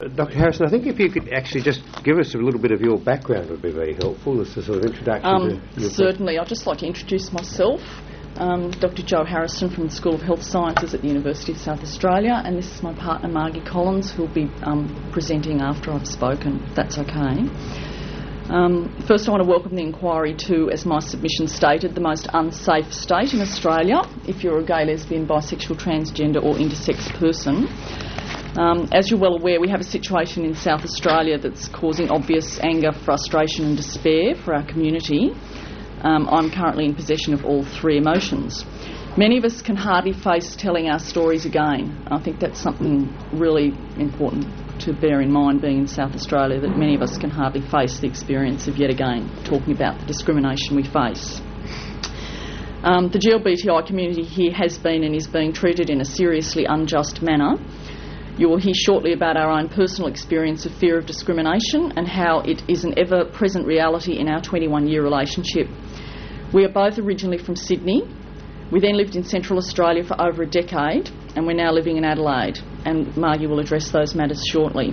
Dr. Harrison, I think if you could actually just give us a little bit of your background would be very helpful, as a sort of introduction to your Certainly. I'd just like to introduce myself. Dr. Jo Harrison from the School of Health Sciences at the University of South Australia, and this is my partner Margie Collins, who will be presenting after I've spoken, if that's okay. First, I want to welcome the inquiry to, as my submission stated, the most unsafe state in Australia if you're a gay, lesbian, bisexual, transgender or intersex person. As you're well aware, we have a situation in South Australia that's causing obvious anger, frustration and despair for our community. I'm currently in possession of all three emotions. Many of us can hardly face telling our stories again. I think that's something really important to bear in mind, being in South Australia, that many of us can hardly face the experience of yet again talking about the discrimination we face. The GLBTI community here has been and is being treated in a seriously unjust manner. You will hear shortly about our own personal experience of fear of discrimination and how it is an ever-present reality in our 21-year relationship. We are both originally from Sydney. We then lived in Central Australia for over a decade, and we're now living in Adelaide, and Margie will address those matters shortly.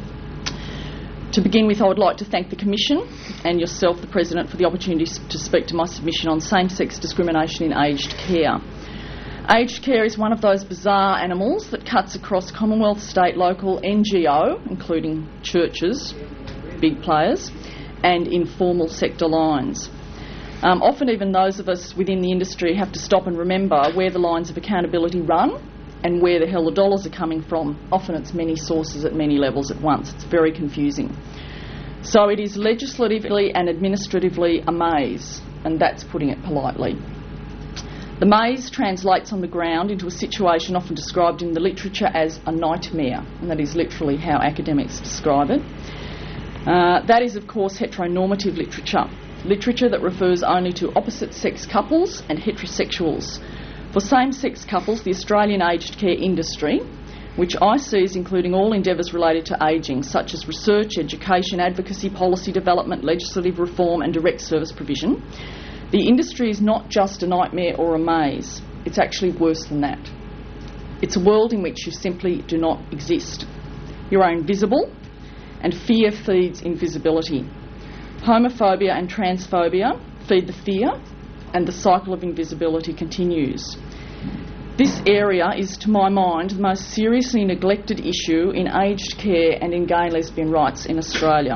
To begin with, I would like to thank the Commission and yourself, the President, for the opportunity to speak to my submission on same-sex discrimination in aged care. Aged care is one of those bizarre animals that cuts across Commonwealth, state, local, NGO, including churches, big players, and informal sector lines. Often even those of us within the industry have to stop and remember where the lines of accountability run and where the hell the dollars are coming from. Often it's many sources at many levels at once. It's very confusing. So it is legislatively and administratively a maze, and that's putting it politely. The maze translates on the ground into a situation often described in the literature as a nightmare, and that is literally how academics describe it. That is, of course, heteronormative literature that refers only to opposite-sex couples and heterosexuals. For same-sex couples, the Australian aged care industry, which I see as including all endeavours related to ageing, such as research, education, advocacy, policy development, legislative reform and direct service provision, the industry is not just a nightmare or a maze. It's actually worse than that. It's a world in which you simply do not exist. You are invisible, and fear feeds invisibility. Homophobia and transphobia feed the fear, and the cycle of invisibility continues. This area is, to my mind, the most seriously neglected issue in aged care and in gay and lesbian rights in Australia.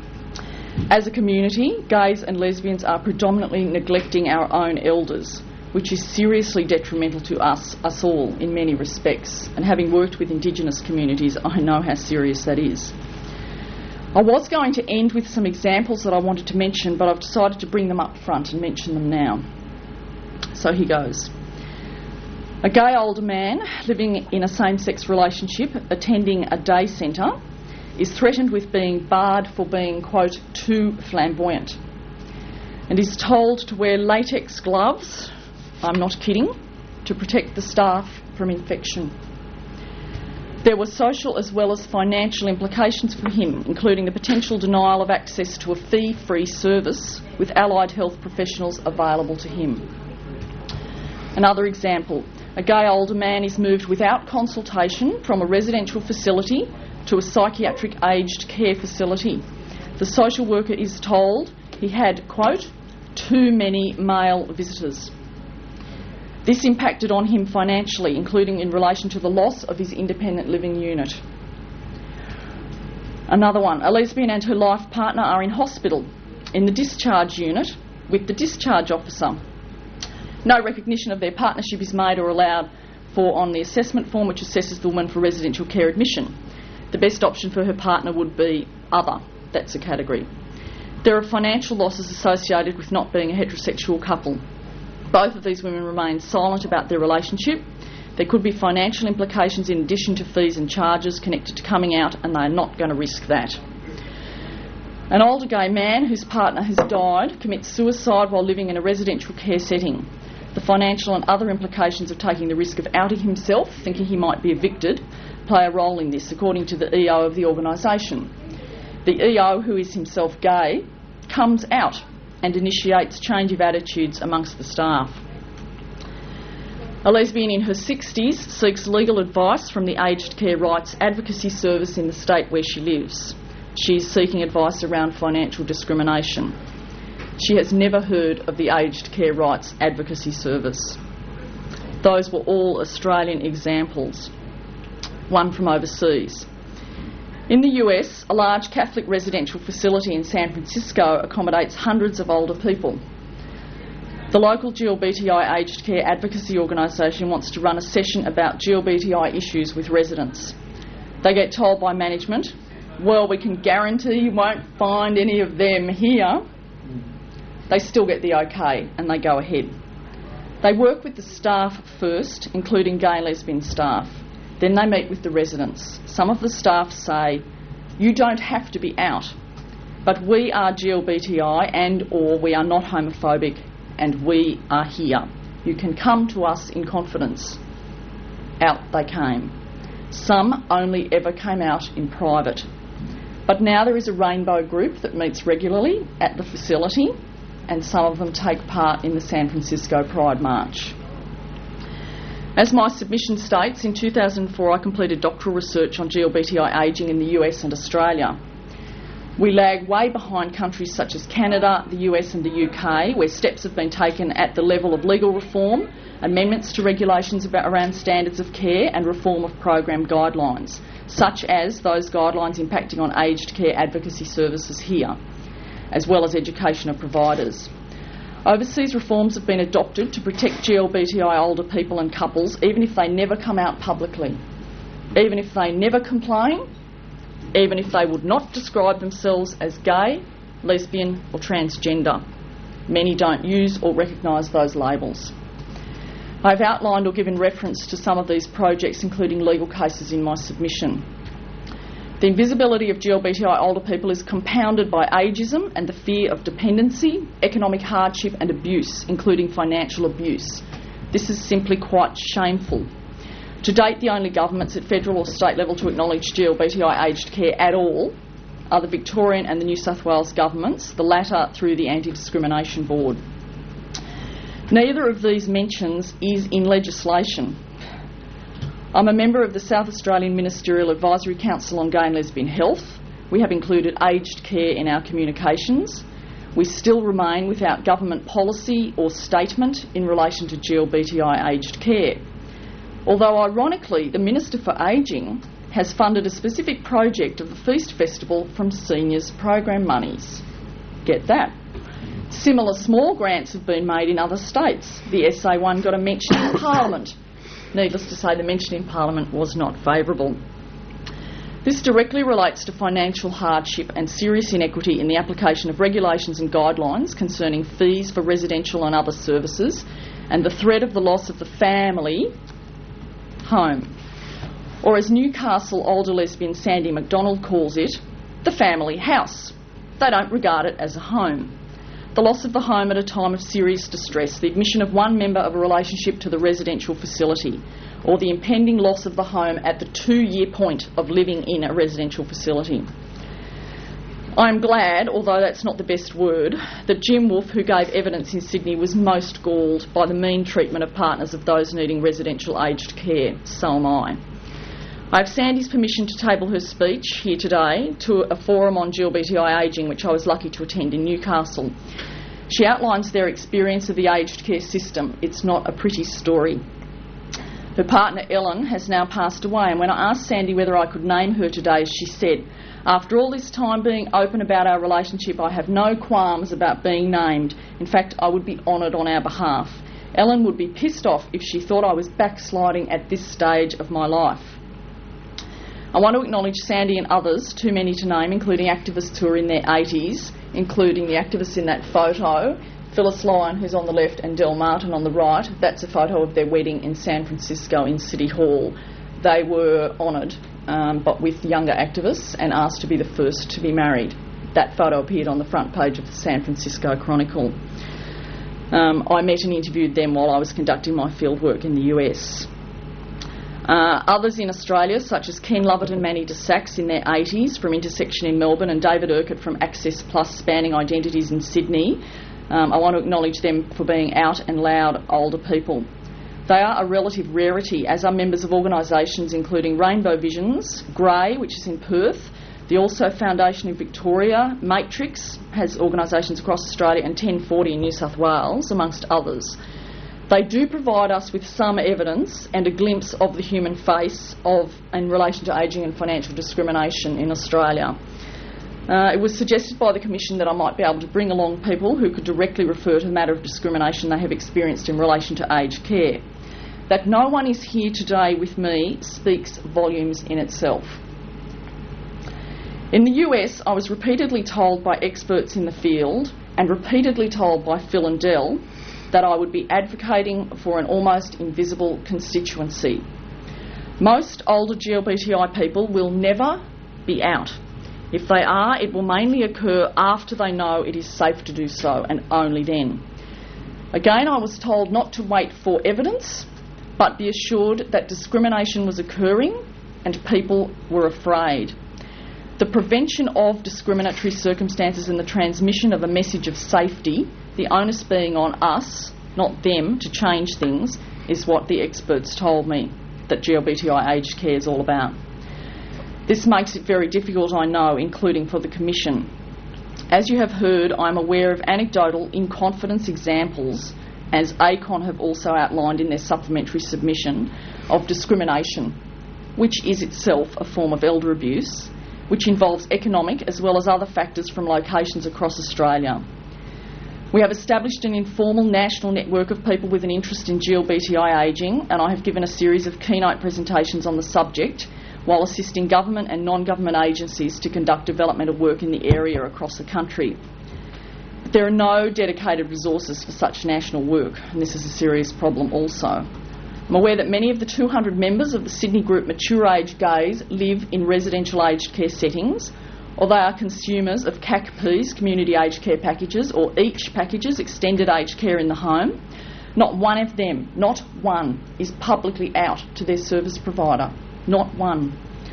As a community, gays and lesbians are predominantly neglecting our own elders, which is seriously detrimental to us all in many respects. And having worked with Indigenous communities, I know how serious that is. I was going to end with some examples that I wanted to mention, but I've decided to bring them up front and mention them now. So here goes. A gay older man living in a same-sex relationship, attending a day centre, is threatened with being barred for being, quote, too flamboyant, and is told to wear latex gloves, I'm not kidding, to protect the staff from infection. There were social as well as financial implications for him, including the potential denial of access to a fee-free service with allied health professionals available to him. Another example, a gay older man is moved without consultation from a residential facility to a psychiatric aged care facility. The social worker is told he had, quote, too many male visitors. This impacted on him financially, including in relation to the loss of his independent living unit. Another one, a lesbian and her life partner are in hospital in the discharge unit with the discharge officer. No recognition of their partnership is made or allowed for on the assessment form, which assesses the woman for residential care admission. The best option for her partner would be other. That's a category. There are financial losses associated with not being a heterosexual couple. Both of these women remain silent about their relationship. There could be financial implications in addition to fees and charges connected to coming out, and they are not going to risk that. An older gay man whose partner has died commits suicide while living in a residential care setting. The financial and other implications of taking the risk of outing himself, thinking he might be evicted, play a role in this, according to the EO of the organisation. The EO, who is himself gay, comes out and initiates change of attitudes amongst the staff. A lesbian in her 60s seeks legal advice from the Aged Care Rights Advocacy Service in the state where she lives. She is seeking advice around financial discrimination. She has never heard of the Aged Care Rights Advocacy Service. Those were all Australian examples, one from overseas. In the US, a large Catholic residential facility in San Francisco accommodates hundreds of older people. The local GLBTI aged care advocacy organisation wants to run a session about GLBTI issues with residents. They get told by management, well, we can guarantee you won't find any of them here. They still get the okay and they go ahead. They work with the staff first, including gay and lesbian staff. Then they meet with the residents. Some of the staff say, you don't have to be out, but we are GLBTI and or we are not homophobic and we are here. You can come to us in confidence. Out they came. Some only ever came out in private. But now there is a rainbow group that meets regularly at the facility, and some of them take part in the San Francisco Pride March. As my submission states, in 2004 I completed doctoral research on GLBTI ageing in the US and Australia. We lag way behind countries such as Canada, the US and the UK, where steps have been taken at the level of legal reform, amendments to regulations around standards of care and reform of program guidelines, such as those guidelines impacting on aged care advocacy services here, as well as education of providers. Overseas reforms have been adopted to protect GLBTI older people and couples, even if they never come out publicly, even if they never complain, even if they would not describe themselves as gay, lesbian or transgender. Many don't use or recognise those labels. I've outlined or given reference to some of these projects, including legal cases, in my submission. The invisibility of GLBTI older people is compounded by ageism and the fear of dependency, economic hardship and abuse, including financial abuse. This is simply quite shameful. To date, the only governments at federal or state level to acknowledge GLBTI aged care at all are the Victorian and the New South Wales governments, the latter through the Anti-Discrimination Board. Neither of these mentions is in legislation. I'm a member of the South Australian Ministerial Advisory Council on Gay and Lesbian Health. We have included aged care in our communications. We still remain without government policy or statement in relation to GLBTI aged care. Although ironically, the Minister for Ageing has funded a specific project of the Feast Festival from seniors program monies. Get that. Similar small grants have been made in other states. The SA1 got a mention in Parliament. Needless to say, the mention in Parliament was not favourable. This directly relates to financial hardship and serious inequity in the application of regulations and guidelines concerning fees for residential and other services, and the threat of the loss of the family home. Or as Newcastle older lesbian Sandy McDonald calls it, the family house. They don't regard it as a home. The loss of the home at a time of serious distress, the admission of one member of a relationship to the residential facility, or the impending loss of the home at the 2-year point of living in a residential facility. I am glad, although that's not the best word, that Jim Wolfe, who gave evidence in Sydney, was most galled by the mean treatment of partners of those needing residential aged care. So am I. I have Sandy's permission to table her speech here today to a forum on GLBTI ageing, which I was lucky to attend in Newcastle. She outlines their experience of the aged care system. It's not a pretty story. Her partner Ellen has now passed away, and when I asked Sandy whether I could name her today, she said, "After all this time being open about our relationship, I have no qualms about being named. In fact, I would be honoured on our behalf. Ellen would be pissed off if she thought I was backsliding at this stage of my life." I want to acknowledge Sandy and others, too many to name, including activists who are in their 80s, including the activists in that photo, Phyllis Lyon, who's on the left, and Del Martin on the right. That's a photo of their wedding in San Francisco in City Hall. They were honoured, but with younger activists, and asked to be the first to be married. That photo appeared on the front page of the San Francisco Chronicle. I met and interviewed them while I was conducting my fieldwork in the US. Others in Australia, such as Ken Lovett and Manny de Sachs in their 80s from Intersection in Melbourne, and David Urquhart from Access Plus Spanning Identities in Sydney. I want to acknowledge them for being out and loud older people. They are a relative rarity, as are members of organisations including Rainbow Visions, Grey, which is in Perth, the Also Foundation in Victoria, Matrix has organisations across Australia, and 1040 in New South Wales, amongst others. They do provide us with some evidence and a glimpse of the human face in relation to ageing and financial discrimination in Australia. It was suggested by the Commission that I might be able to bring along people who could directly refer to the matter of discrimination they have experienced in relation to aged care. That no one is here today with me speaks volumes in itself. In the US, I was repeatedly told by experts in the field and repeatedly told by Phil and Dell that I would be advocating for an almost invisible constituency. Most older GLBTI people will never be out. If they are, it will mainly occur after they know it is safe to do so, and only then. Again, I was told not to wait for evidence, but be assured that discrimination was occurring and people were afraid. The prevention of discriminatory circumstances and the transmission of a message of safety, the onus being on us, not them, to change things, is what the experts told me that GLBTI aged care is all about. This makes it very difficult, I know, including for the Commission. As you have heard, I am aware of anecdotal, in-confidence examples, as ACON have also outlined in their supplementary submission, of discrimination, which is itself a form of elder abuse, which involves economic as well as other factors from locations across Australia. We have established an informal national network of people with an interest in GLBTI ageing, and I have given a series of keynote presentations on the subject while assisting government and non-government agencies to conduct developmental work in the area across the country. But there are no dedicated resources for such national work, and this is a serious problem also. I'm aware that many of the 200 members of the Sydney group Mature Age Gays live in residential aged care settings, or they are consumers of CACPs, Community Aged Care Packages, or EACH packages, Extended Aged Care in the Home. Not one of them, not one, is publicly out to their service provider. Not one.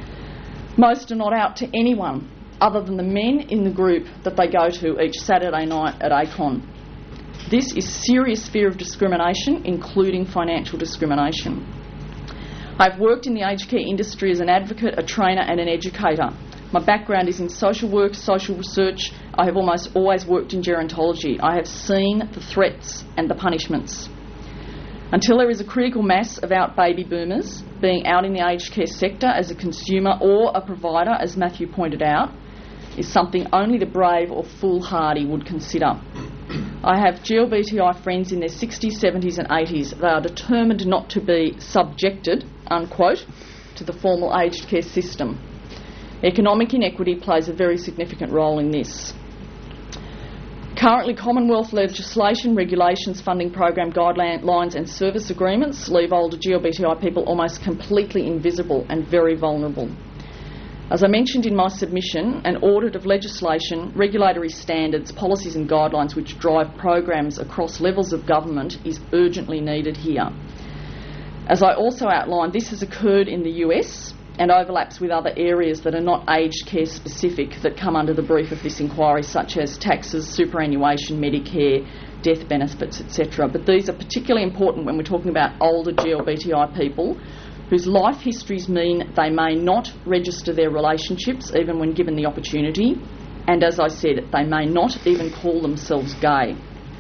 Most are not out to anyone other than the men in the group that they go to each Saturday night at ACON. This is serious fear of discrimination, including financial discrimination. I've worked in the aged care industry as an advocate, a trainer and an educator. My background is in social work, social research. I have almost always worked in gerontology. I have seen the threats and the punishments. Until there is a critical mass of out baby boomers being out in the aged care sector as a consumer or a provider, as Matthew pointed out, is something only the brave or foolhardy would consider. I have GLBTI friends in their 60s, 70s and 80s. They are determined not to be subjected, unquote, to the formal aged care system. Economic inequity plays a very significant role in this. Currently, Commonwealth legislation, regulations, funding program guidelines and service agreements leave older GLBTI people almost completely invisible and very vulnerable. As I mentioned in my submission, an audit of legislation, regulatory standards, policies and guidelines which drive programs across levels of government is urgently needed here. As I also outlined, this has occurred in the US and overlaps with other areas that are not aged care specific that come under the brief of this inquiry, such as taxes, superannuation, Medicare, death benefits, etc. But these are particularly important when we're talking about older GLBTI people whose life histories mean they may not register their relationships even when given the opportunity, and as I said, they may not even call themselves gay.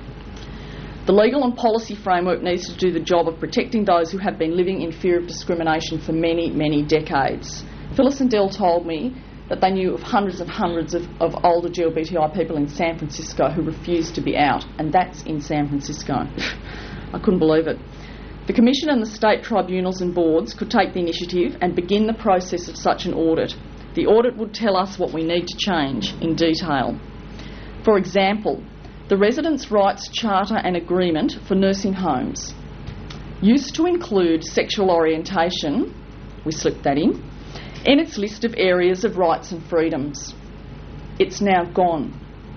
The legal and policy framework needs to do the job of protecting those who have been living in fear of discrimination for many, many decades. Phyllis and Dell told me that they knew of hundreds and hundreds of older GLBTI people in San Francisco who refused to be out, and that's in San Francisco. I couldn't believe it. The Commission and the state tribunals and boards could take the initiative and begin the process of such an audit. The audit would tell us what we need to change in detail. For example, the Residents' Rights Charter and Agreement for nursing homes used to include sexual orientation, we slipped that in its list of areas of rights and freedoms. It's now gone.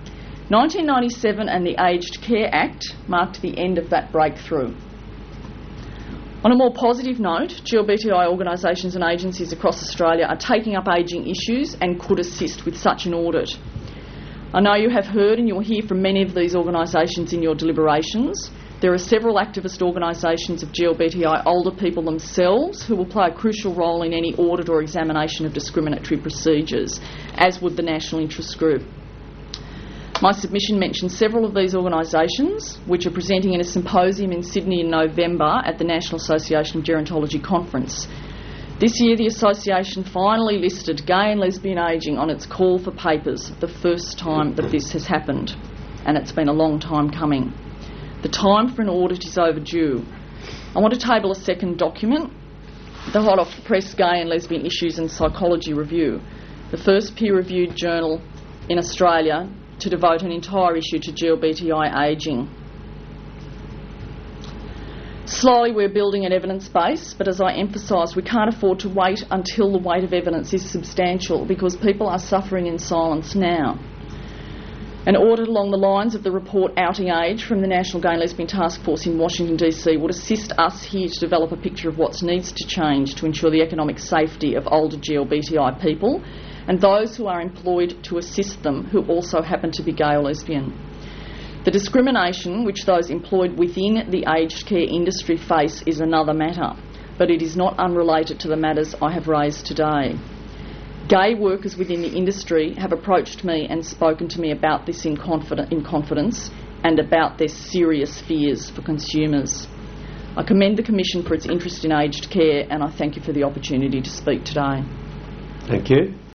1997 and the Aged Care Act marked the end of that breakthrough. On a more positive note, GLBTI organisations and agencies across Australia are taking up ageing issues and could assist with such an audit. I know you have heard and you'll hear from many of these organisations in your deliberations. There are several activist organisations of GLBTI older people themselves who will play a crucial role in any audit or examination of discriminatory procedures, as would the National Interest Group. My submission mentions several of these organisations, which are presenting in a symposium in Sydney in November at the National Association of Gerontology Conference. This year the association finally listed gay and lesbian ageing on its call for papers, the first time that this has happened, and it's been a long time coming. The time for an audit is overdue. I want to table a second document, the Hot Off the Press Gay and Lesbian Issues and Psychology Review, the first peer-reviewed journal in Australia to devote an entire issue to GLBTI ageing. Slowly we're building an evidence base, but as I emphasised, we can't afford to wait until the weight of evidence is substantial, because people are suffering in silence now. An audit along the lines of the report Outing Age from the National Gay and Lesbian Task Force in Washington DC would assist us here to develop a picture of what needs to change to ensure the economic safety of older GLBTI people and those who are employed to assist them who also happen to be gay or lesbian. The discrimination which those employed within the aged care industry face is another matter, but it is not unrelated to the matters I have raised today. Gay workers within the industry have approached me and spoken to me about this in confidence and about their serious fears for consumers. I commend the Commission for its interest in aged care, and I thank you for the opportunity to speak today. Thank you.